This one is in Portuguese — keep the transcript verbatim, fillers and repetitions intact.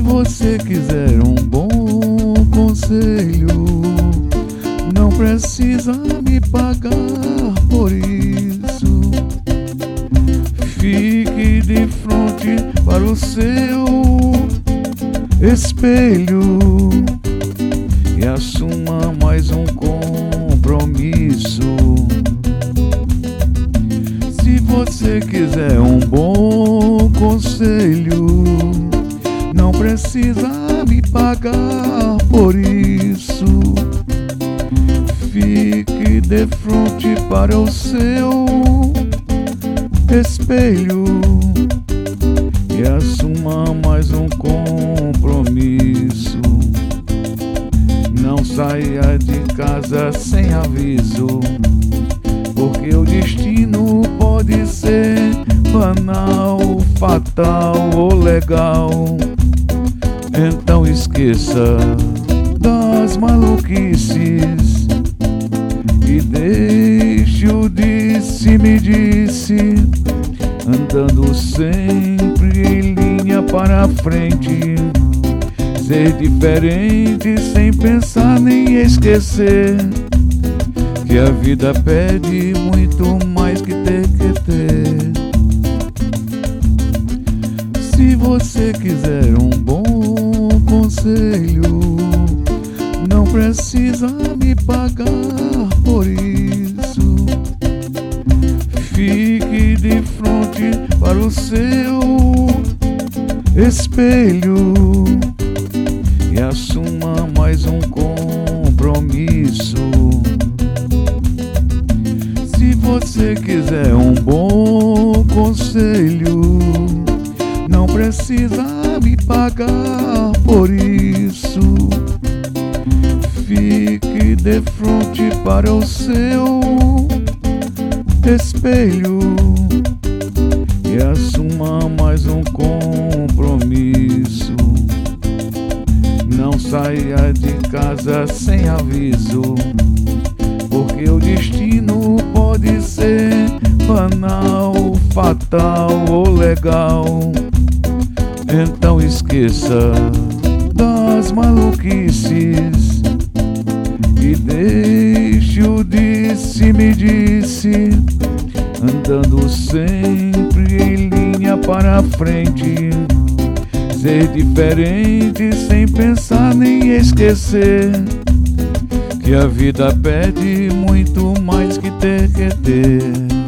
você quiser um bom conselho, não precisa me pagar por isso. Fique de frente para o seu espelho e assuma mais um compromisso. Se você quiser um bom conselho, não precisa me pagar por isso. Fique de frente para o seu espelho e assuma mais um compromisso. Não saia de casa sem aviso, porque o destino pode ser banal, fatal ou legal. Então esqueça das maluquices e deixe o disse-me-disse, andando sempre em linha para frente. Ser diferente sem pensar nem esquecer que a vida pede muito mais que ter que ter. Se você quiser um bom conselho, não precisa me pagar por isso. Fique de frente para o seu espelho e assuma mais um compromisso. Se você quiser um bom conselho, não precisa me pagar por isso. Fique de frente para o seu espelho e assuma mais um compromisso. Não saia de casa sem aviso, porque o destino pode ser banal, fatal ou legal. Então esqueça das maluquices e deixe o disse-me-disse, andando sempre em linha para frente. Ser diferente sem pensar nem esquecer que a vida pede muito mais que ter que ter.